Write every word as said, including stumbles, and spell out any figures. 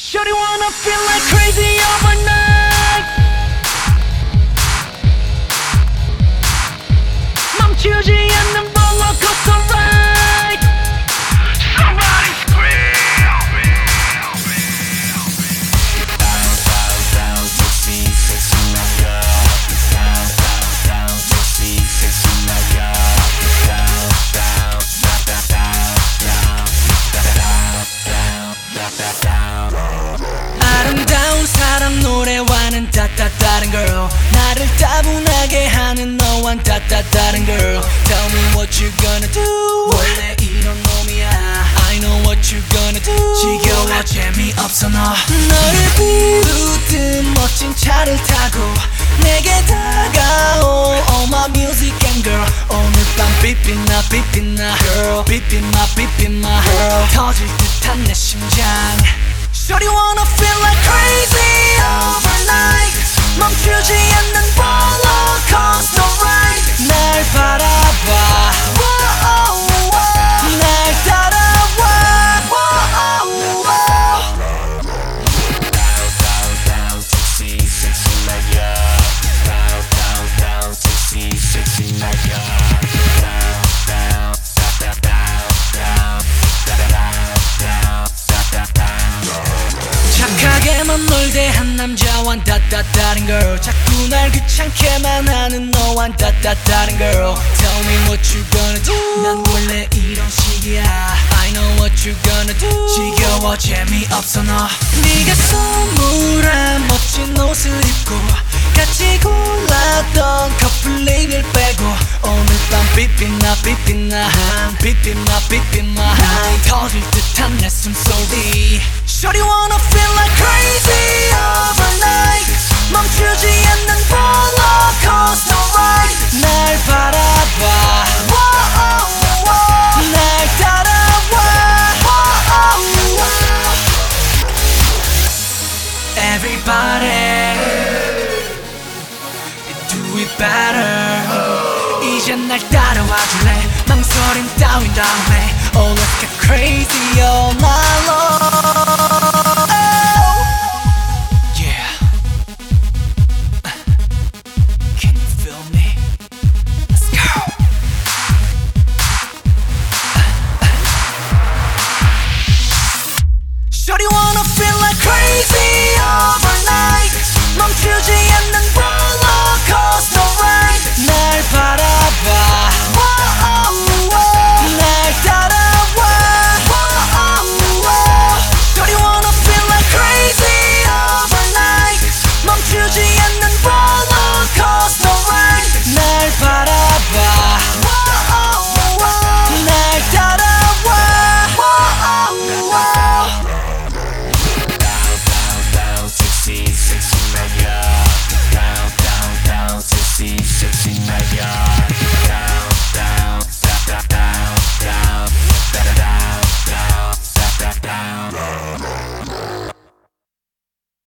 Shawty wanna feel like crazy overnight. 멈추지 않는 rollercoaster ride. Somebody scream. Down, down, down, sexy, sexy my girl. Down, down, down, sexy, sexy my girl. Down, down, down, down, down, down, down, down, down. 아름다운 사람 노래와는 다 다른 girl. 나를 따분하게 하는 너와는 다 다른 girl. Tell me what you gonna do. 원래 이런 놈이야. I know what you gonna do. 지겨워 재미없어 너. 너를 비웃은 멋진 차를 타고 내게 다가오. Oh my music and girl. 오늘 밤 빛빛나 빛빛나 girl. 빛빛나 빛빛나 girl. 터질 듯한 내 심장. Shawty wanna feel like crazy overnight. 멈추지 않는 rollercoaster ride. 날 바라봐. Whoa, whoa. 날 따라와. Whoa, whoa. Down, down, down, sexy, sexy my girl. Down, down, down, sexy, sexy my girl. Down, down, down, down, down, down, down, down. 착하게만 널 대한 남자와는 다 다른 girl. 자꾸 날 귀찮게만 하는 너와는 다 다른 girl. Tell me what you gonna do. 난 원래 이런 식이야. I know what you gonna do. 지겨워 재미없어 너. 네가 선물한 멋진 옷을 입고 같이 골랐던 커플 레이블 빼고 오늘 밤 빛빛나 빛빛나 빛빛나 빛빛나 터질 듯한 내 숨소리. Shawty wanna feel like crazy overnight. 멈추지 않는 rollercoaster ride. 날 바라봐. Whoa, whoa. 날 따라와. Whoa, whoa. Everybody do it better. 이제 날 따라와 줄래. 망설임 따윈 다음에 Oh let's get crazy all night long. Yeah. Can you feel me? Let's go. Shawty wanna feel like crazy overnight. 멈추지